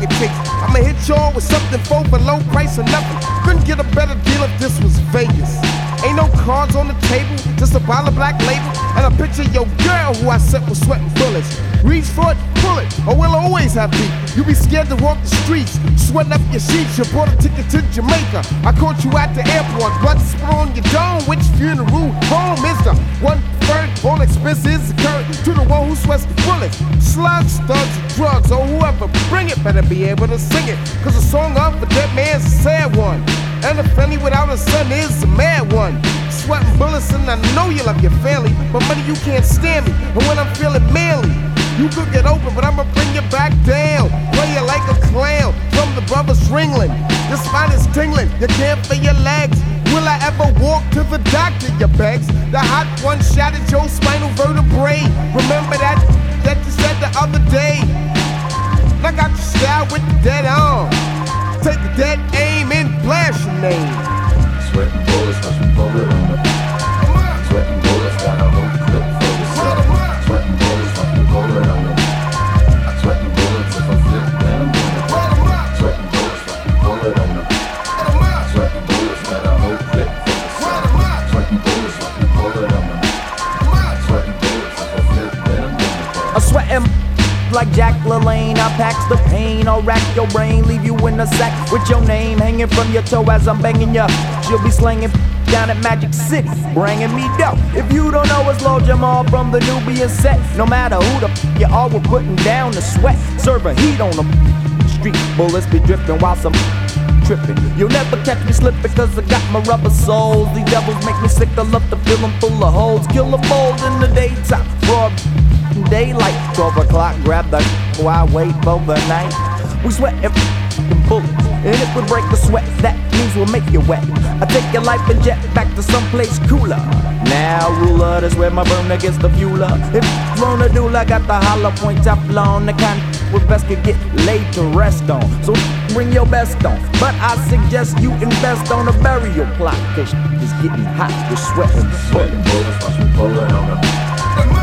it takes. I'ma hit y'all with something for low price or nothing. Couldn't get a better deal if this was Vegas. Ain't no cards on the table, just a bottle of Black Label and a picture of your girl who I set with sweating bullets. Reach for it, pull it, or we'll always have beef. You be scared to walk the streets, sweating up your sheets. You bought a ticket to Jamaica. I caught you at the airport, blood spit on your dome. Which funeral home is the 1/3? All expenses occurred to the one who sweats the bullets. Slugs, thugs, drugs, or whoever bring it better be able to sing it. Cause a song of a dead man's a sad one. And a family without a son is a mad one. Sweating bullets and I know you love your family, but money you can't stand me. And when I'm feeling manly, you could get open, but I'ma bring you back down. Play you like a clown from the brothers Ringling. Your spine is tingling, you can't feel your legs. Will I ever walk to the doctor, you begs? The hot one shattered your spinal vertebrae. Remember that you said the other day. I got your style with the dead arm. Take a dead aim and blast your name. Sweating bullets, watch me pull it on them. Sweating bullets, got a whole clip for the set. Sweating bullets, watch me pull it on them. Sweating bullets, if I flip, then I'm on it. Sweating bullets, watch me pull it on them. Sweating bullets, got a whole clip for the set. Sweating bullets, watch me pull it on them. Sweating bullets, if I flip, then I'm on it. I sweatin' like Jack LaLanne, I packs the pain. I'll rack your brain, leave you in a sack with your name hanging from your toe as I'm banging ya. She'll be slanging down at Magic City, bringing me dough. If you don't know, it's Lil Jamal from the Nubian set. No matter who the you are, we're putting down the sweat. Serving heat on the street, bullets be drifting while some tripping. You'll never catch me slipping cause I got my rubber soles. These devils make me sick, I love to fill them full of holes. Kill them bold in the daytime, broad daylight. 12 o'clock, grab the while I wait for the night. We sweat and bullets, and if we break the sweat, that means we'll make you wet. I take your life and jet back to someplace cooler. Now ruler, that's where my burner gets the fueler. If you wanna do, I got the hollow point Teflon, the kind with best could get laid to rest on. So bring your best on, but I suggest you invest on a burial plot, cause it's getting hot, you're sweating. Sweating bullets, watch me pull it on them.